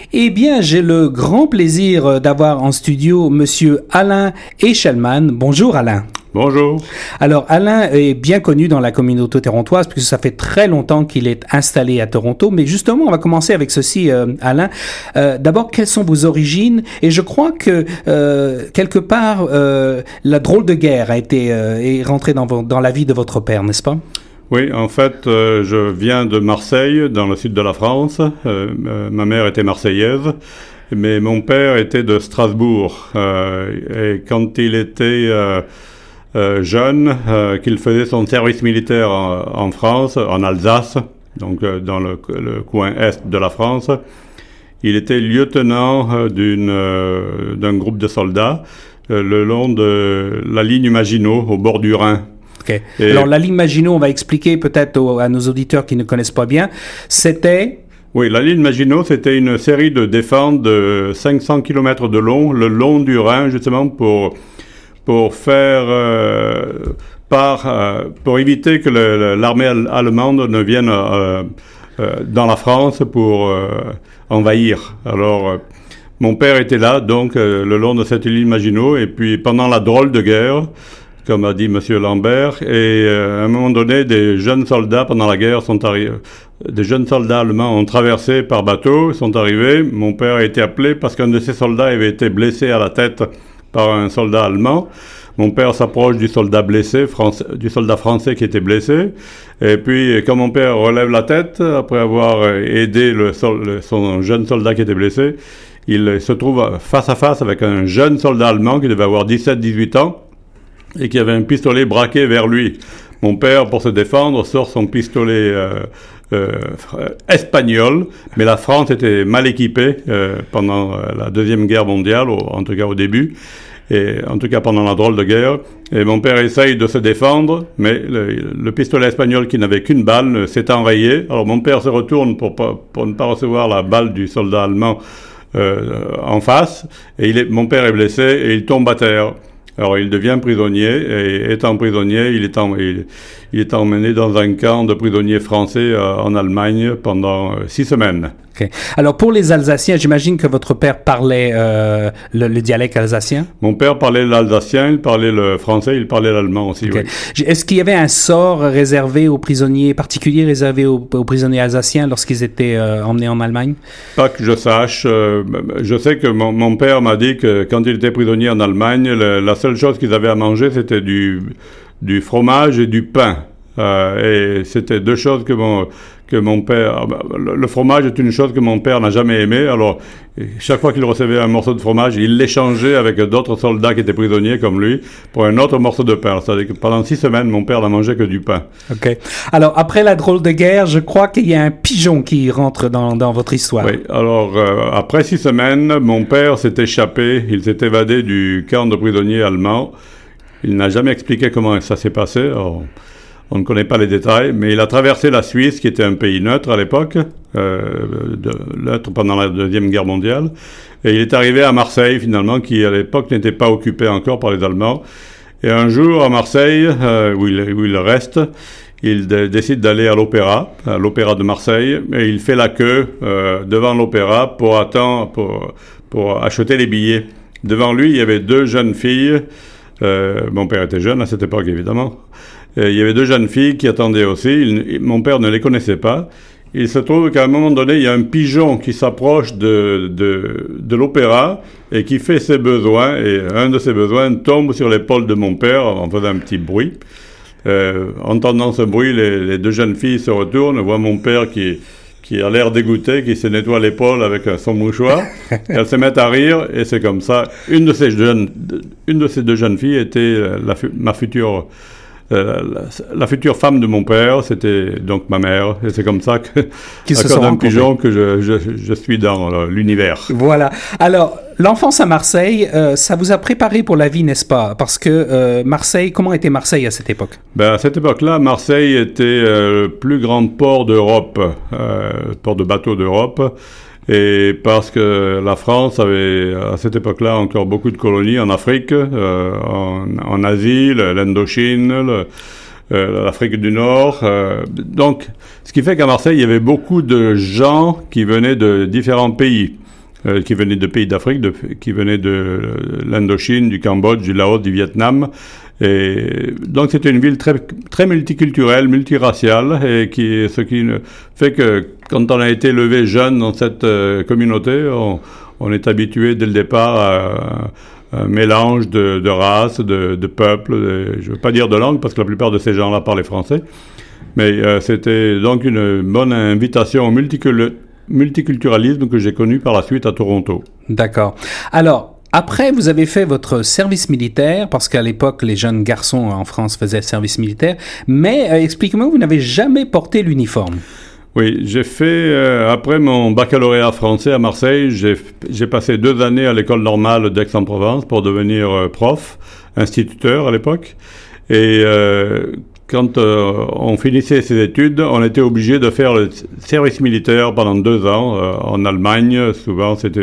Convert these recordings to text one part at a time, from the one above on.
Eh bien, j'ai le grand plaisir d'avoir en studio Monsieur Alain Eichelman. Bonjour Alain. Bonjour. Alors Alain est bien connu dans la communauté torontoise puisque ça fait très longtemps qu'il est installé à Toronto. Mais justement, on va commencer avec ceci, Alain. D'abord, quelles sont vos origines? Et je crois que quelque part, la drôle de guerre est rentrée dans la vie de votre père, n'est-ce pas? Oui, en fait, je viens de Marseille, dans le sud de la France. Ma mère était marseillaise, mais mon père était de Strasbourg. Et quand il était jeune, qu'il faisait son service militaire en France, en Alsace, donc dans le coin est de la France, il était lieutenant d'un groupe de soldats le long de la ligne Maginot, au bord du Rhin. Okay. Alors, la ligne Maginot, on va expliquer peut-être à nos auditeurs qui ne connaissent pas bien, c'était... Oui, la ligne Maginot, c'était une série de défenses de 500 km de long, le long du Rhin, justement, pour faire... pour éviter que l'armée allemande ne vienne dans la France pour envahir. Alors, mon père était là, donc, le long de cette ligne Maginot, et puis pendant la drôle de guerre, comme a dit Monsieur Lambert, et à un moment donné, des jeunes soldats pendant la guerre sont arrivés. Des jeunes soldats allemands ont traversé par bateau, sont arrivés. Mon père a été appelé parce qu'un de ces soldats avait été blessé à la tête par un soldat allemand. Mon père s'approche du soldat blessé, du soldat français qui était blessé. Et puis, quand mon père relève la tête, après avoir aidé son jeune soldat qui était blessé, il se trouve face à face avec un jeune soldat allemand qui devait avoir 17-18 ans. Et qui avait un pistolet braqué vers lui. Mon père, pour se défendre, sort son pistolet espagnol, mais la France était mal équipée pendant la Deuxième Guerre mondiale, en tout cas au début, et en tout cas pendant la drôle de guerre. Et mon père essaye de se défendre, mais le pistolet espagnol qui n'avait qu'une balle s'est enrayé. Alors mon père se retourne pour ne pas recevoir la balle du soldat allemand en face, et mon père est blessé et il tombe à terre. Alors, il devient prisonnier, et étant prisonnier, il est emmené dans un camp de prisonniers français en Allemagne pendant 6 semaines. Okay. Alors, pour les Alsaciens, j'imagine que votre père parlait le dialecte alsacien? Mon père parlait l'alsacien, il parlait le français, il parlait l'allemand aussi, okay. Oui. Est-ce qu'il y avait un sort réservé aux prisonniers, particulier réservé aux prisonniers alsaciens lorsqu'ils étaient emmenés en Allemagne? Pas que je sache. Je sais que mon père m'a dit que quand il était prisonnier en Allemagne, la seule chose qu'ils avaient à manger, c'était du fromage et du pain. Et c'était deux choses que mon père... Le fromage est une chose que mon père n'a jamais aimée. Alors, chaque fois qu'il recevait un morceau de fromage, il l'échangeait avec d'autres soldats qui étaient prisonniers comme lui pour un autre morceau de pain. C'est-à-dire que pendant 6 semaines, mon père n'a mangé que du pain. OK. Alors, après la drôle de guerre, je crois qu'il y a un pigeon qui rentre dans votre histoire. Oui. Alors, après 6 semaines, mon père s'est échappé. Il s'est évadé du camp de prisonniers allemands. Il n'a jamais expliqué comment ça s'est passé. Alors, on ne connaît pas les détails, mais il a traversé la Suisse, qui était un pays neutre à l'époque, neutre pendant la Deuxième Guerre mondiale, et il est arrivé à Marseille, finalement, qui à l'époque n'était pas occupé encore par les Allemands. Et un jour, à Marseille, où il reste, il décide d'aller à l'opéra de Marseille, et il fait la queue devant l'opéra pour acheter les billets. Devant lui, il y avait 2 jeunes filles. Mon père était jeune à cette époque, évidemment. Il y avait 2 jeunes filles qui attendaient aussi. Mon père ne les connaissait pas. Il se trouve qu'à un moment donné, il y a un pigeon qui s'approche de l'opéra et qui fait ses besoins. Et un de ses besoins tombe sur l'épaule de mon père en faisant un petit bruit. Entendant ce bruit, les 2 jeunes filles se retournent, voient mon père qui a l'air dégoûté, qui se nettoie l'épaule avec son mouchoir. Elles se mettent à rire, et c'est comme ça. Une de ces 2 jeunes filles était la future femme de mon père, c'était donc ma mère, et c'est comme ça que, à cause d'un pigeon, que je suis dans l'univers. Voilà. Alors, l'enfance à Marseille, ça vous a préparé pour la vie, n'est-ce pas? Parce que Marseille, comment était Marseille à cette époque? À cette époque-là, Marseille était le plus grand port d'Europe, port de bateaux d'Europe. Et parce que la France avait, à cette époque-là, encore beaucoup de colonies en Afrique, en Asie, l'Indochine, l'Afrique du Nord. Donc, ce qui fait qu'à Marseille, il y avait beaucoup de gens qui venaient de différents pays. qui venaient de pays d'Afrique, qui venaient de l'Indochine, du Cambodge, du Laos, du Vietnam. Et donc c'était une ville très, très multiculturelle, multiraciale, et ce qui fait que quand on a été élevé jeune dans cette communauté, on est habitué dès le départ à un mélange de races, de peuples, je ne veux pas dire de langue parce que la plupart de ces gens-là parlaient français, mais c'était donc une bonne invitation au multiculturalisme que j'ai connu par la suite à Toronto. D'accord. Alors, après, vous avez fait votre service militaire, parce qu'à l'époque, les jeunes garçons en France faisaient service militaire, mais expliquez-moi, vous n'avez jamais porté l'uniforme. Oui, j'ai fait, après mon baccalauréat français à Marseille, j'ai passé 2 années à l'école normale d'Aix-en-Provence pour devenir prof, instituteur à l'époque. Et quand on finissait ses études, on était obligé de faire le service militaire pendant 2 ans en Allemagne. Souvent, c'était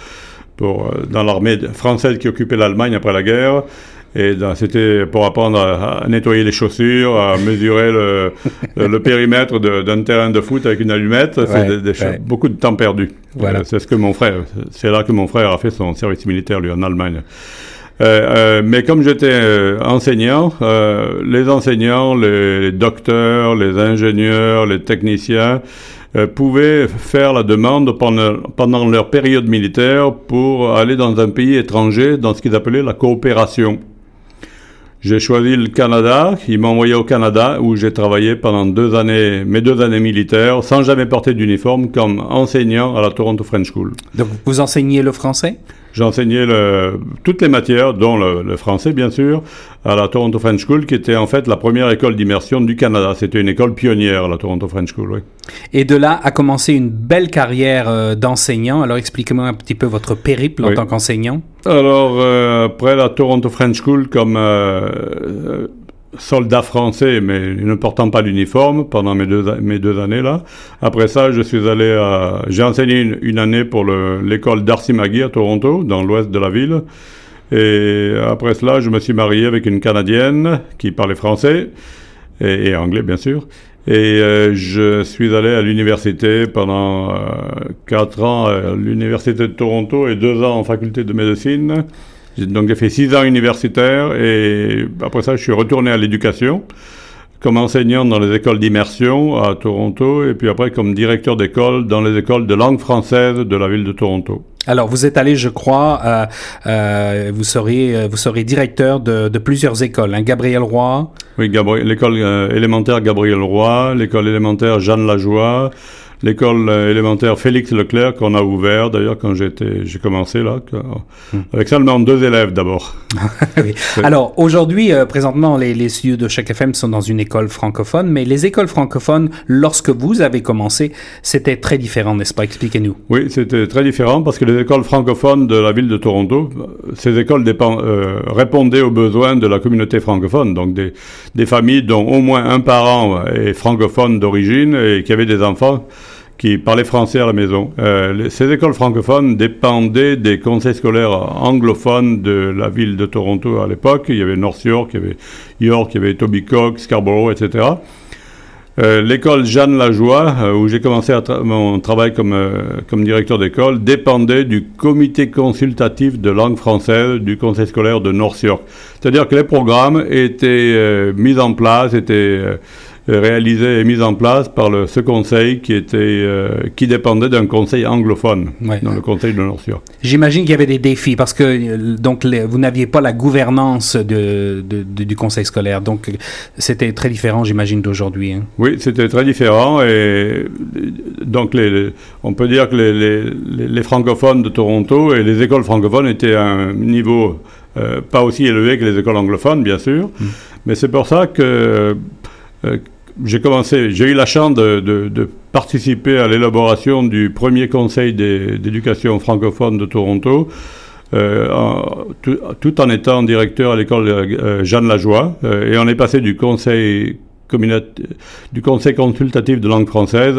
dans l'armée française qui occupait l'Allemagne après la guerre. Et c'était pour apprendre à nettoyer les chaussures, à mesurer le périmètre d'un terrain de foot avec une allumette. C'est beaucoup de temps perdu. Voilà. C'est là que mon frère a fait son service militaire, lui, en Allemagne. Mais comme j'étais enseignant, les enseignants, les docteurs, les ingénieurs, les techniciens pouvaient faire la demande pendant leur période militaire pour aller dans un pays étranger, dans ce qu'ils appelaient la coopération. J'ai choisi le Canada. Ils m'ont envoyé au Canada où j'ai travaillé pendant mes 2 années militaires sans jamais porter d'uniforme comme enseignant à la Toronto French School. Donc vous enseignez le français? J'enseignais toutes les matières, dont le français bien sûr, à la Toronto French School, qui était en fait la première école d'immersion du Canada. C'était une école pionnière, la Toronto French School, oui. Et de là a commencé une belle carrière d'enseignant. Alors expliquez-moi un petit peu votre périple en tant qu'enseignant. Alors, après la Toronto French School, comme soldat français, mais ne portant pas l'uniforme pendant mes deux années là. Après ça, j'ai enseigné une année pour l'école Darcy McGee à Toronto, dans l'ouest de la ville. Et après cela, je me suis marié avec une Canadienne qui parlait français et anglais, bien sûr. Et je suis allé à l'université pendant 4 ans à l'université de Toronto et 2 ans en faculté de médecine. Donc j'ai fait 6 ans universitaires et après ça je suis retourné à l'éducation comme enseignant dans les écoles d'immersion à Toronto et puis après comme directeur d'école dans les écoles de langue française de la ville de Toronto. Alors vous êtes allé, je crois, vous serez directeur de plusieurs écoles, hein, Gabriel Roy. Oui, l'école élémentaire Gabriel Roy, l'école élémentaire Jeanne Lajoie, l'école élémentaire Félix Leclerc qu'on a ouvert d'ailleurs quand j'ai commencé là, avec seulement 2 élèves d'abord. Oui. Alors aujourd'hui, présentement, les studios de Choc FM sont dans une école francophone, mais les écoles francophones, lorsque vous avez commencé, c'était très différent, n'est-ce pas? Expliquez-nous. Oui, c'était très différent parce que les écoles francophones de la ville de Toronto, ces écoles répondaient aux besoins de la communauté francophone, donc des familles dont au moins un parent est francophone d'origine et qui avaient des enfants qui parlaient français à la maison. Ces écoles francophones dépendaient des conseils scolaires anglophones de la ville de Toronto à l'époque. Il y avait North York, il y avait York, il y avait Etobicoke, Scarborough, etc. L'école Jeanne Lajoie, où j'ai commencé mon travail comme directeur d'école, dépendait du comité consultatif de langue française du conseil scolaire de North York. C'est-à-dire que les programmes étaient mis en place, réalisé et mis en place par ce conseil qui dépendait d'un conseil anglophone, dans le conseil de North York. J'imagine qu'il y avait des défis parce que donc vous n'aviez pas la gouvernance du conseil scolaire, donc c'était très différent, j'imagine, d'aujourd'hui. Hein. Oui, c'était très différent et donc on peut dire que les francophones de Toronto et les écoles francophones étaient à un niveau pas aussi élevé que les écoles anglophones, bien sûr, mais c'est pour ça que j'ai eu la chance de participer à l'élaboration du premier conseil d'éducation francophone de Toronto, tout en étant directeur à l'école Jeanne Lajoie, et on est passé du conseil consultatif de langue française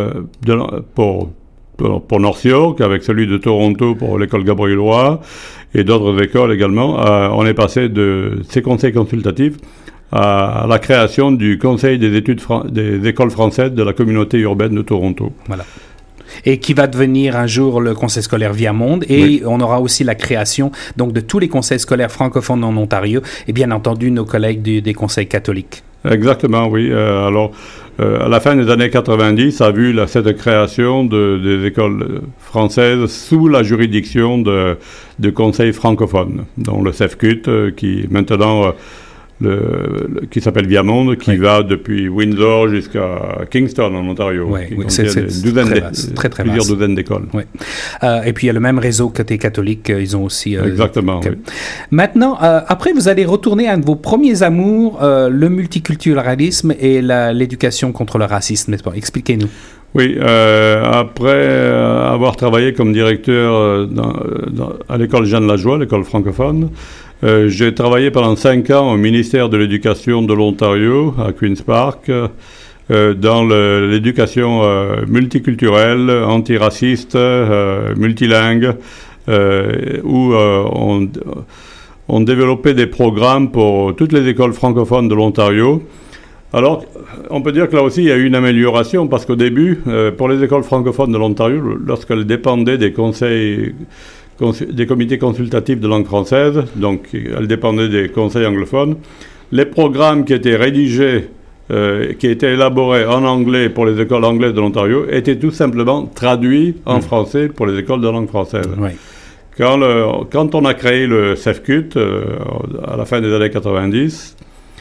pour North York, avec celui de Toronto pour l'école Gabriel Roy et d'autres écoles également. On est passé de ces conseils consultatifs à la création du Conseil des études des écoles françaises de la communauté urbaine de Toronto. Voilà. Et qui va devenir un jour le conseil scolaire Viamonde. Et on aura aussi la création donc de tous les conseils scolaires francophones en Ontario et bien entendu nos collègues des conseils catholiques. Exactement, oui. Alors, à la fin des années 90, ça a vu cette création des écoles françaises sous la juridiction de conseils francophones, dont le CEFCUT, qui maintenant... qui s'appelle Viamonde, qui va depuis Windsor jusqu'à Kingston, en Ontario. C'est plusieurs douzaines d'écoles. Et puis, il y a le même réseau côté catholique, ils ont aussi... Exactement, oui. Maintenant, après, vous allez retourner à un de vos premiers amours, le multiculturalisme et l'éducation contre le racisme, n'est-ce pas? Expliquez-nous. Oui, après avoir travaillé comme directeur à l'école Jeanne Lajoie, l'école francophone, j'ai travaillé pendant 5 ans au ministère de l'Éducation de l'Ontario, à Queen's Park, dans l'éducation multiculturelle, antiraciste, multilingue, où on développait des programmes pour toutes les écoles francophones de l'Ontario. Alors, on peut dire que là aussi, il y a eu une amélioration, parce qu'au début, pour les écoles francophones de l'Ontario, lorsqu'elles dépendaient des comités consultatifs de langue française, donc elles dépendaient des conseils anglophones, les programmes qui étaient rédigés, qui étaient élaborés en anglais pour les écoles anglaises de l'Ontario, étaient tout simplement traduits en français pour les écoles de langue française. Oui. Quand on a créé le CEFCUT, à la fin des années 90,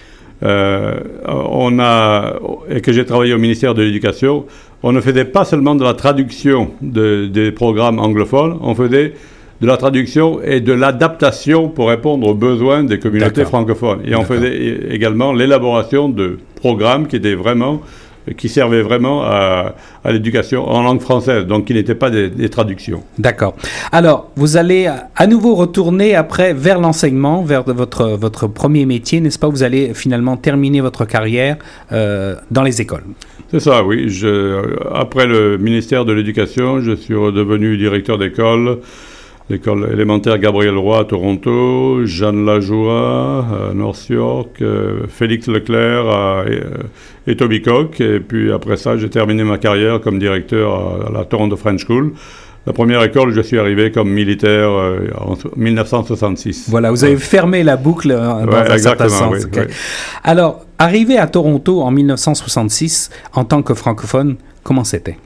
et que j'ai travaillé au ministère de l'Éducation, on ne faisait pas seulement de la traduction des programmes anglophones, on faisait de la traduction et de l'adaptation pour répondre aux besoins des communautés francophones. Et on faisait également l'élaboration de programmes qui servaient vraiment à l'éducation en langue française, donc qui n'étaient pas des traductions. D'accord. Alors, vous allez à nouveau retourner après vers l'enseignement, vers votre premier métier, n'est-ce pas? Vous allez finalement terminer votre carrière dans les écoles. C'est ça, oui. Après le ministère de l'Éducation, je suis redevenu directeur d'école. L'école élémentaire Gabriel Roy à Toronto, Jeanne Lajoie à North York, Félix Leclerc à Etobicoke. Et puis après ça, j'ai terminé ma carrière comme directeur à la Toronto French School. La première école, je suis arrivé comme militaire en 1966. Voilà, vous avez fermé la boucle dans un certain sens. Oui, okay. Alors, arrivé à Toronto en 1966, en tant que francophone, comment c'était?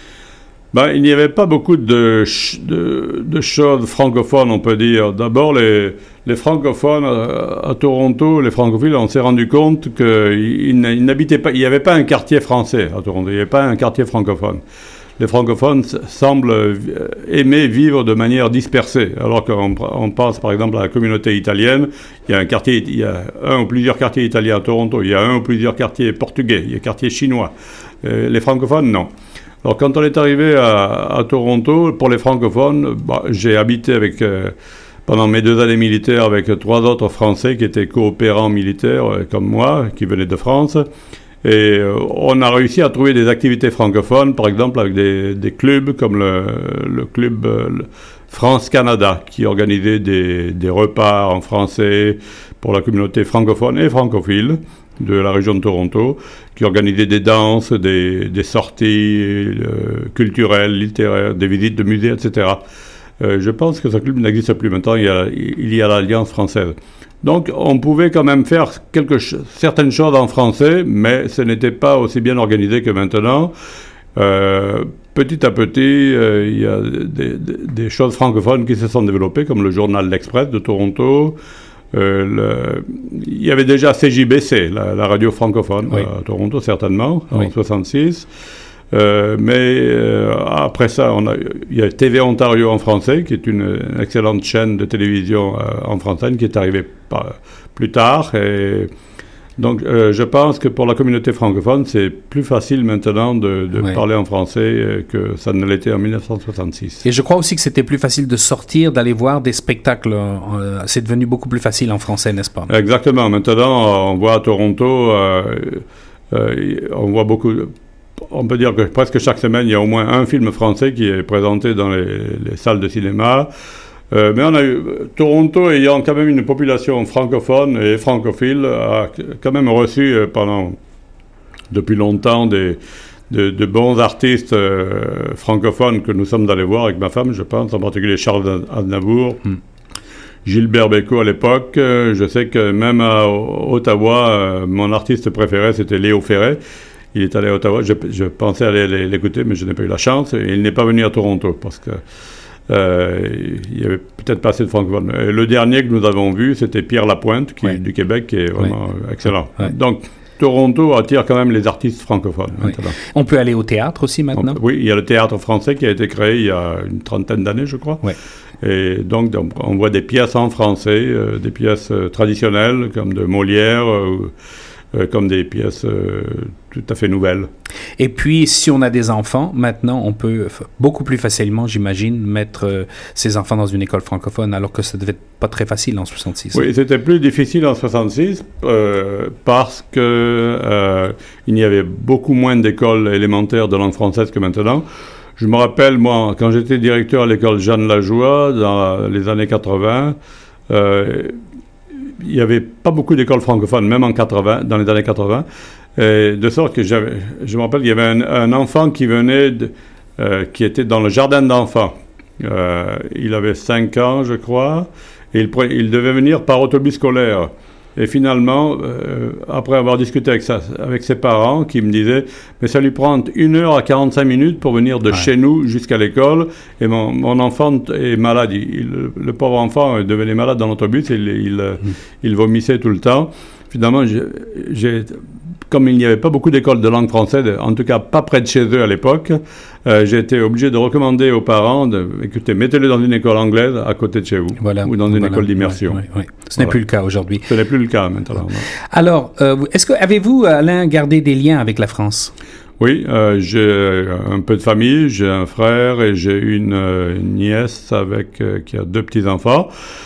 Il n'y avait pas beaucoup de choses francophones, on peut dire. D'abord, les francophones à Toronto, les francophiles, on s'est rendu compte qu'ils n'habitaient pas, il n'y avait pas un quartier français à Toronto, il n'y avait pas un quartier francophone. Les francophones semblent aimer vivre de manière dispersée, alors qu'on pense par exemple à la communauté italienne, il y a un ou plusieurs quartiers italiens à Toronto, il y a un ou plusieurs quartiers portugais, il y a un quartier chinois. Les francophones, non. Alors, quand on est arrivé à Toronto, pour les francophones, j'ai habité pendant mes 2 années militaires avec 3 autres Français qui étaient coopérants militaires comme moi, qui venaient de France. Et on a réussi à trouver des activités francophones, par exemple avec des clubs comme le club France-Canada, qui organisait des repas en français pour la communauté francophone et francophile de la région de Toronto, qui organisait des danses, des sorties culturelles, littéraires, des visites de musées, etc. Je pense que ce club n'existe plus maintenant, il y a l'Alliance française. Donc on pouvait quand même faire certaines choses en français, mais ce n'était pas aussi bien organisé que maintenant. Petit à petit, il y a des choses francophones qui se sont développées, comme le journal L'Express de Toronto. Il y avait déjà CJBC, la radio francophone, à Toronto, certainement, en 1966. Après ça, il y a TV Ontario en français, qui est une excellente chaîne de télévision en français, qui est arrivée plus tard. Et donc, je pense que pour la communauté francophone, c'est plus facile maintenant de parler en français que ça ne l'était en 1966. Et je crois aussi que c'était plus facile de sortir, d'aller voir des spectacles. C'est devenu beaucoup plus facile en français, n'est-ce pas? Exactement. Maintenant, on voit à Toronto, on voit beaucoup... On peut dire que presque chaque semaine, il y a au moins un film français qui est présenté dans les salles de cinéma. Mais on a eu Toronto, ayant quand même une population francophone et francophile, a quand même reçu depuis longtemps de bons artistes francophones que nous sommes allés voir avec ma femme, je pense, en particulier Charles Aznavour, Gilbert Bécaud à l'époque. Je sais que même à Ottawa, mon artiste préféré, c'était Léo Ferré. Il est allé à Ottawa. Je pensais aller l'écouter, mais je n'ai pas eu la chance. Et il n'est pas venu à Toronto parce que il n'y avait peut-être pas assez de francophones. Et le dernier que nous avons vu, c'était Pierre Lapointe, du Québec, qui est vraiment excellent. Ouais. Donc, Toronto attire quand même les artistes francophones. Oui. On peut aller au théâtre aussi maintenant? Oui, il y a le théâtre français qui a été créé il y a une 30aine d'années, je crois. Oui. Et donc, on voit des pièces en français, des pièces traditionnelles comme de Molière, comme des pièces tout à fait nouvelles. Et puis, si on a des enfants, maintenant, on peut beaucoup plus facilement, j'imagine, mettre ses enfants dans une école francophone, alors que ça devait être pas très facile en 66. Oui, c'était plus difficile en 66 parce que il y avait beaucoup moins d'écoles élémentaires de langue française que maintenant. Je me rappelle, moi, quand j'étais directeur à l'école Jeanne Lajoie, dans les années 80, il n'y avait pas beaucoup d'écoles francophones, même dans les années 80, de sorte que je me rappelle qu'il y avait un enfant qui venait, qui était dans le jardin d'enfants. Il avait 5 ans, je crois, et il devait venir par autobus scolaire. Et finalement, après avoir discuté avec ses parents, qui me disaient « Mais ça lui prend 1 heure à 45 minutes pour venir de chez nous jusqu'à l'école. Et mon enfant est malade. Le pauvre enfant devenait malade dans l'autobus. Il vomissait tout le temps. » Finalement, comme il n'y avait pas beaucoup d'écoles de langue française, en tout cas pas près de chez eux à l'époque, j'ai été obligé de recommander aux parents écoutez, mettez-le dans une école anglaise à côté de chez vous, ou dans une école d'immersion. Ce n'est plus le cas aujourd'hui. Ce n'est plus le cas maintenant. Alors, avez-vous, Alain, gardé des liens avec la France? Oui, j'ai un peu de famille, j'ai un frère et j'ai une nièce qui a 2 petits-enfants.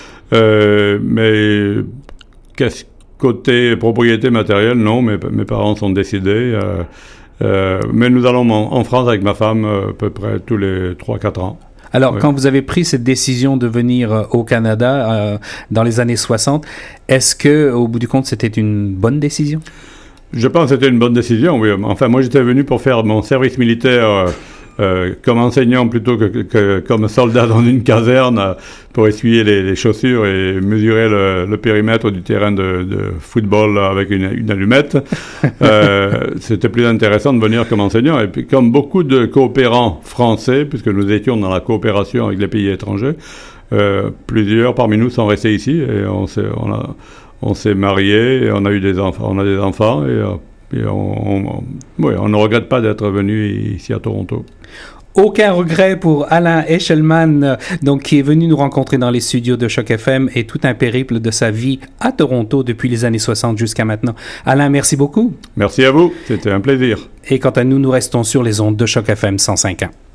Mais côté propriété matérielle, non, mes parents sont décédés. Mais nous allons en France avec ma femme à peu près tous les 3-4 ans. Alors, quand vous avez pris cette décision de venir au Canada dans les années 60, est-ce que, au bout du compte, c'était une bonne décision? Je pense que c'était une bonne décision, oui. Enfin, moi, j'étais venu pour faire mon service militaire comme enseignant plutôt que comme soldat dans une caserne pour essuyer les chaussures et mesurer le périmètre du terrain de football avec une allumette. C'était plus intéressant de venir comme enseignant. Et puis, comme beaucoup de coopérants français, puisque nous étions dans la coopération avec les pays étrangers, plusieurs parmi nous sont restés ici et on s'est mariés, et on a eu des enfants, on a des enfants et on ne regrette pas d'être venu ici à Toronto. Aucun regret pour Alain Eshelman, donc, qui est venu nous rencontrer dans les studios de Choc FM et tout un périple de sa vie à Toronto depuis les années 60 jusqu'à maintenant. Alain, merci beaucoup. Merci à vous, c'était un plaisir. Et quant à nous, nous restons sur les ondes de Choc FM 105.1.